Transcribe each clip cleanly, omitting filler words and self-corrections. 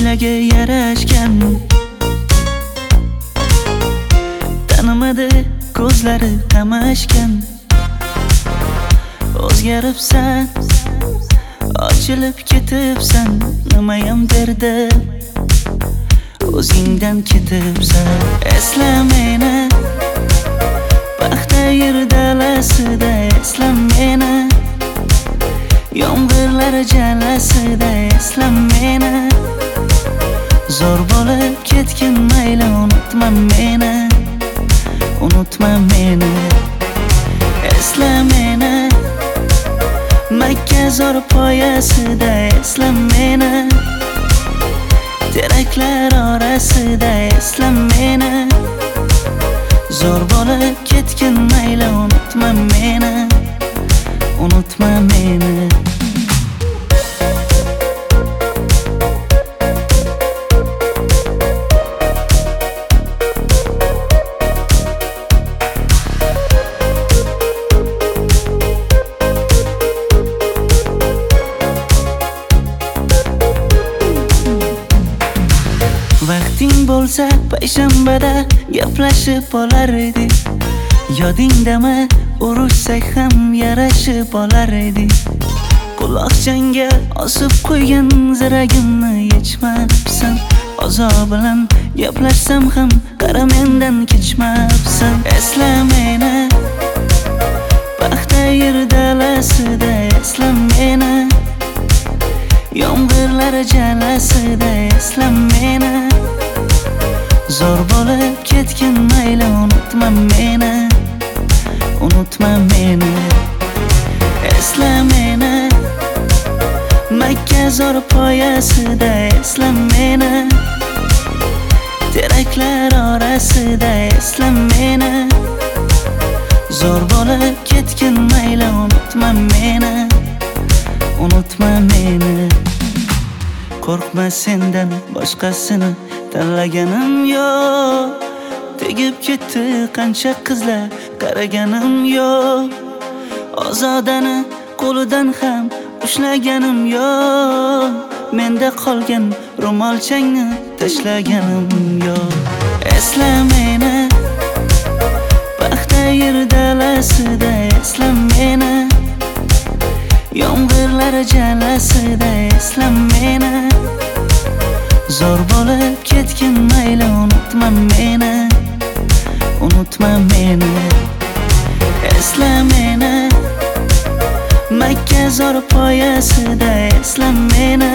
ko'ylagi yarashgan, tanimadi ko'zlari qamashgan. O'zgaribsan, ochilib ketibsan, nimayam derdim, o'zingdan ketibsan. Esla meni, paxta yer dalasida, esla meni, yomg'irlar jalasida, esla meni. Zo'r bo'lib ketgin mayli, unutma meni, unutma meni. Esla meni, Makka zo'r poyasida, esla meni, teraklar orasida, esla meni. Zo'r bo'lib ketgin mayli, unutma meni, unutma meni. Vaqting bo'lsa payshanbada gaplashib olar edik. Yodingdami, urushsak ham yarashib olar edik. Quloqchangga osib qo'ygan ziragimni yechmabsan. Ozo bilan gaplashsam ham qara mendan kechmabsan. Esla meni, paxta yer dalasida, esla meni, yomg'irlar jalasida, esla meni. Zo'r bo'lib ketgin mayli, unutma meni, unutma meni. Esla meni, Makka zo'r poyasida, esla meni, teraklar orasida, esla meni. Zo'r bo'lib ketgin mayli, unutma meni, unutma meni. Qo'rqma sendan boshqasini tanlaganim yo'q. Tegib ketdi qancha qizlar, qaraganim yo'q. Ozodani qo'lidan ham ushlaganim yo'q. Menda qolgan ro'molchangni tashlaganim yo'q. Esla meni, paxta yer dalasida, esla meni, yomg'irlar jalasida, esla meni. Zo'r bo'lib ketgin mayli, unutma meni, unutma meni. Esla meni, Makka zo'r poyasida, esla meni,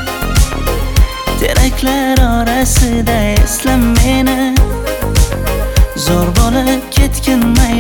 teraklar orasida, esla meni. Zo'r bo'lib ketgin mayli.